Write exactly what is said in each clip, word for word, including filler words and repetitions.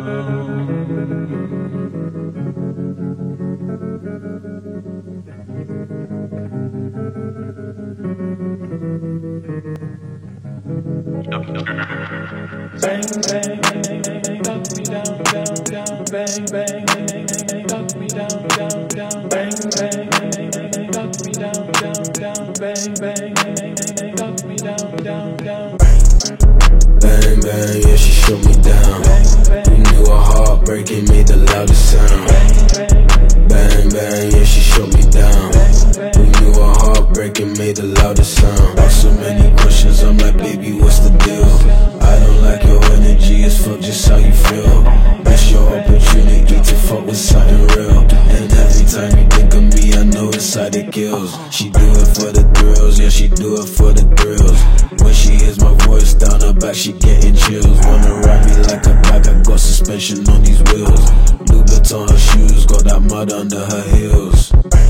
Bang, bang, knock me down, down, down. Bang, bang, knock me down, down, down. Bang, bang, knock me down, down, down. Bang, bang, knock me down, down, down. Bang, bang, yeah, she shut me down. You knew her heartbreaking made the loudest sound. Bang, bang, yeah, she shut me down. You knew her heartbreaking made the loudest sound. Asked so many questions, I'm like, baby, what's the deal? I don't like your energy, it's fuck just how you feel. Miss your opportunity to fuck with something real. And every time you think of me, I know inside it kills. She do it for the thrills, yeah, she do it for the thrills. When she hears my voice down her back, she getting chills. Wanna ride me like a bike, I got suspension on these wheels. Louboutin her shoes, got that mud under her heels.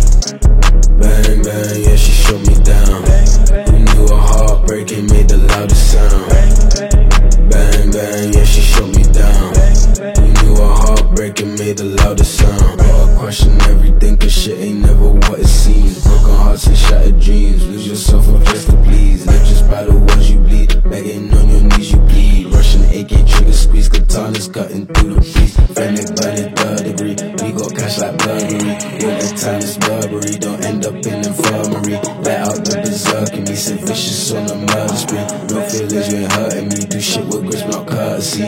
Bang, bang, yeah, she shut me down. You knew her heartbreaking made the loudest sound. Bang, bang, yeah, she shut me down. You knew her heartbreaking made the loudest sound. Gotta question everything, cause shit ain't never what it seems. Broken hearts and shattered dreams, lose yourself up just to please. Live just by the words you bleed, begging on your knees you bleed. Russian A K trigger squeeze, katanas cutting through the breeze. Fennec burning third degree, we got cash like Burberry. Winter time is Burberry, don't end up in infirmary. Let out the berserk in me, sit vicious on a murder spree. No feelings, you ain't hurting me, do shit with grits, not courtesy.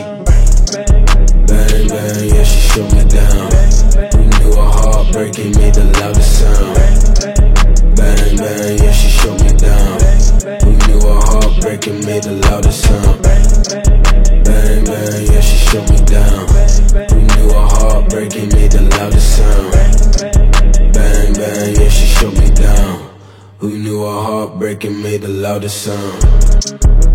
Bang, bang, yeah, she shut me down. You knew her heartbreaking made the loudest sound. Bang, bang, yeah, she shut me down. You knew her heartbreaking made the loudest sound. Bang, bang, yeah, she shut me down. You knew her heartbreaking made the loudest sound. Bang, bang, yeah, she shut me down. Who knew her heartbreaking made the loudest sound?